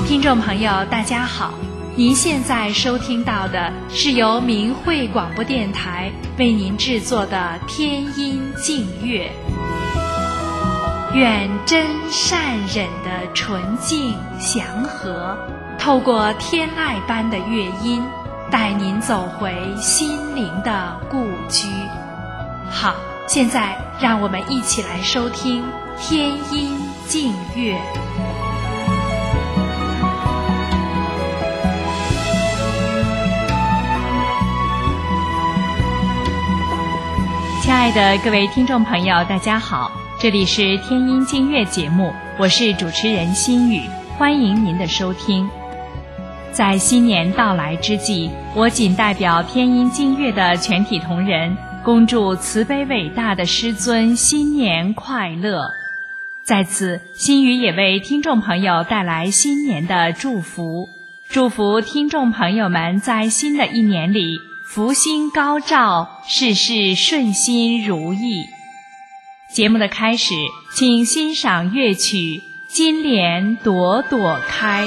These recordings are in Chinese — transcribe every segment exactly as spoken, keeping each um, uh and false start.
听众朋友大家好，您现在收听到的是由明慧广播电台为您制作的天音净乐。愿真善忍的纯净祥和，透过天籁般的乐音，带您走回心灵的故居。好，现在让我们一起来收听天音净乐。亲爱的各位听众朋友大家好，这里是天音净乐节目，我是主持人心雨，欢迎您的收听。在新年到来之际，我谨代表天音净乐的全体同仁，恭祝慈悲伟大的师尊新年快乐。在此，心雨也为听众朋友带来新年的祝福，祝福听众朋友们在新的一年里福星高照，事事顺心如意。节目的开始，请欣赏乐曲《金莲朵朵开》。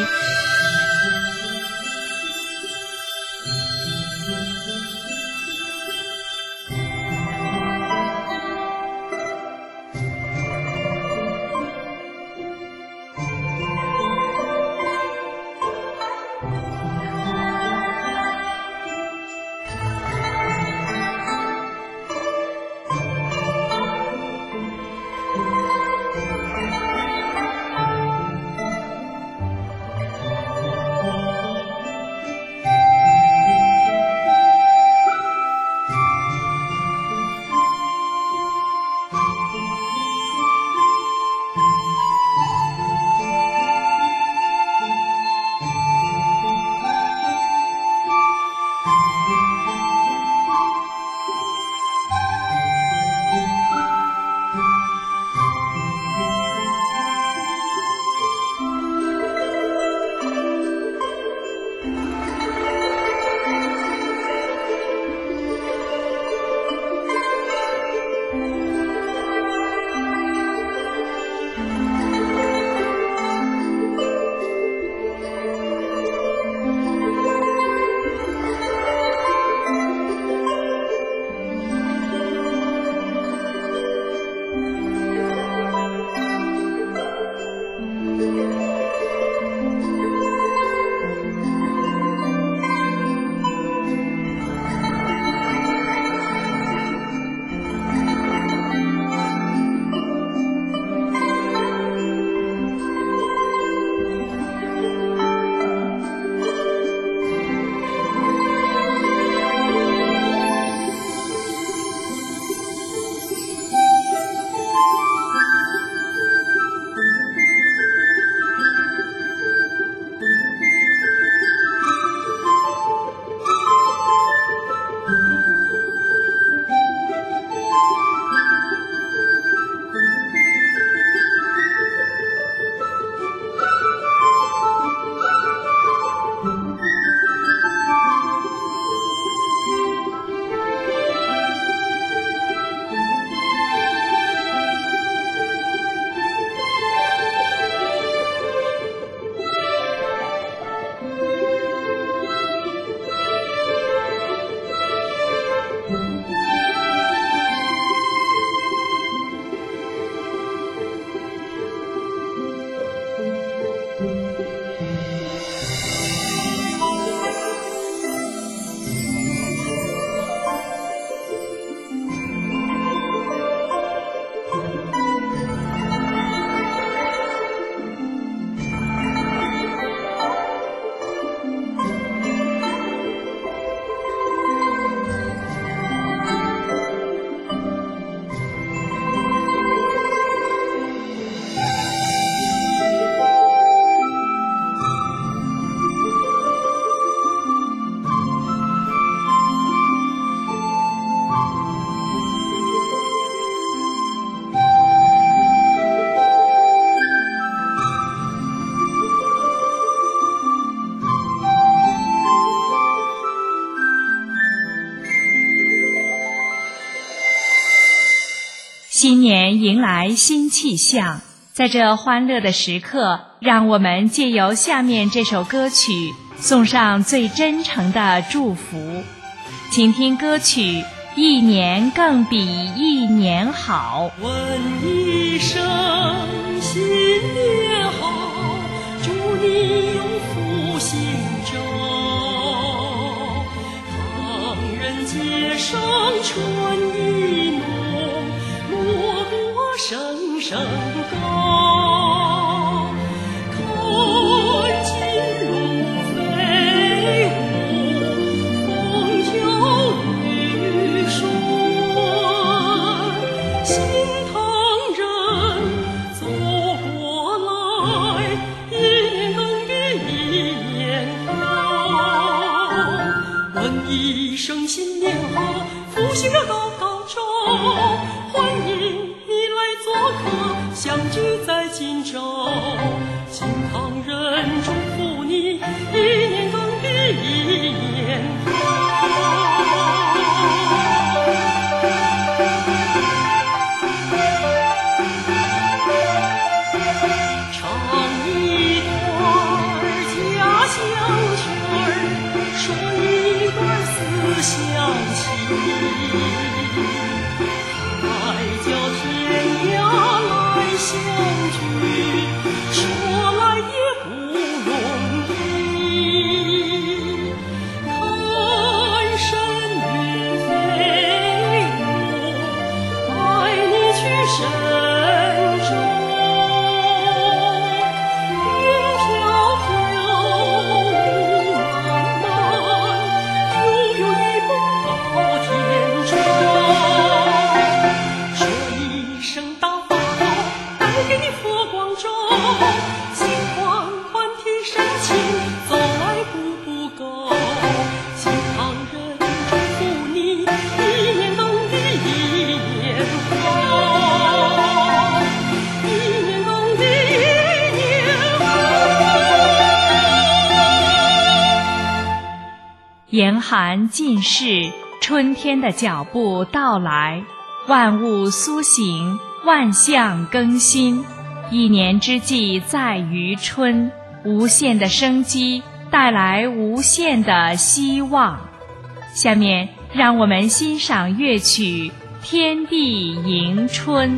新年迎来新气象， 在这欢乐的时刻，让我们借由下面这首歌曲送上最真诚的祝福。请听歌曲《一年更比一年好》。 问一声新年好，祝你有福星照，唐人街上春意浓，锣鼓声声高，看金龙飞舞，风调雨顺，新唐人走过来，一年更比一年好。问一声新年好，福星热高高照，欢迎你来做客，相聚在今朝。新唐人祝福你，一年更比一年好。唱一段家乡曲儿，说一段思乡情，爱叫天涯来相聚，说来也不容易。看神云飞舞，带你去神州，云飘飘雾漫漫，悠悠一梦到天窗。说一声大发好，带给你佛光照，心宽宽提深情，走来步步高。新唐人祝福你，一年更比一年好，一年更比一年好。 严寒尽逝，春天的脚步到来，万物苏醒，万象更新。一年之计在于春，无限的生机带来无限的希望。下面让我们欣赏乐曲《天地迎春》。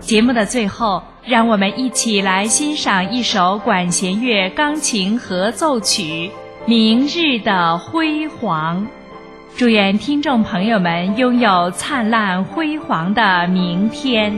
节目的最后，让我们一起来欣赏一首管弦乐钢琴合奏曲《明日的辉煌》。祝愿听众朋友们拥有灿烂辉煌的明天。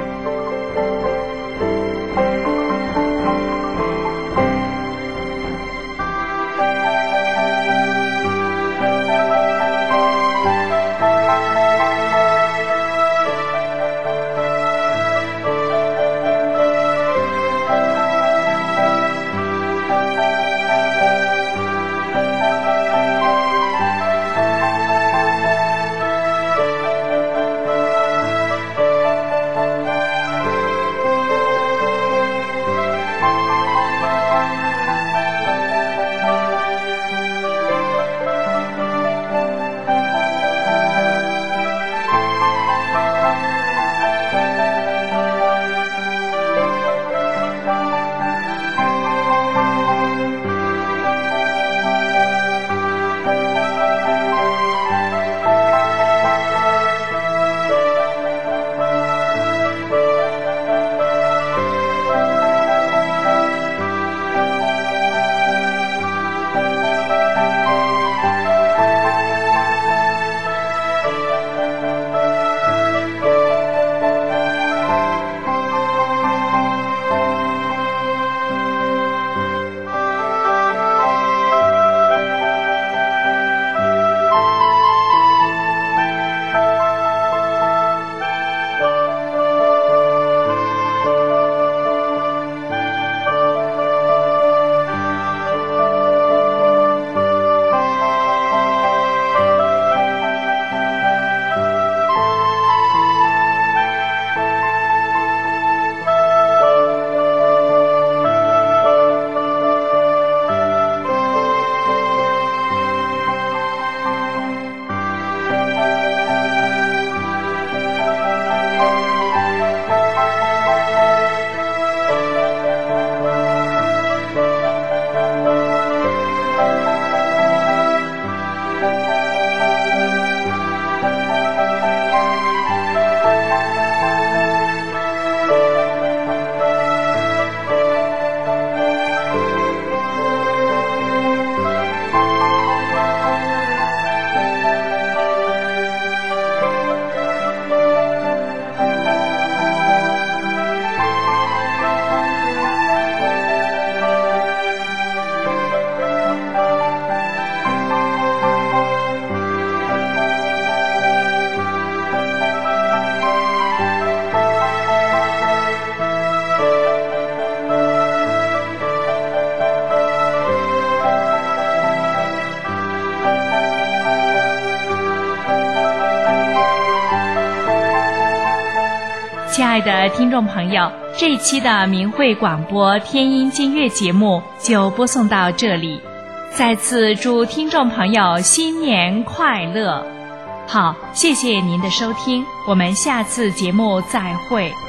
亲爱的听众朋友，这一期的明慧广播天音金乐节目就播送到这里，再次祝听众朋友新年快乐。好，谢谢您的收听，我们下次节目再会。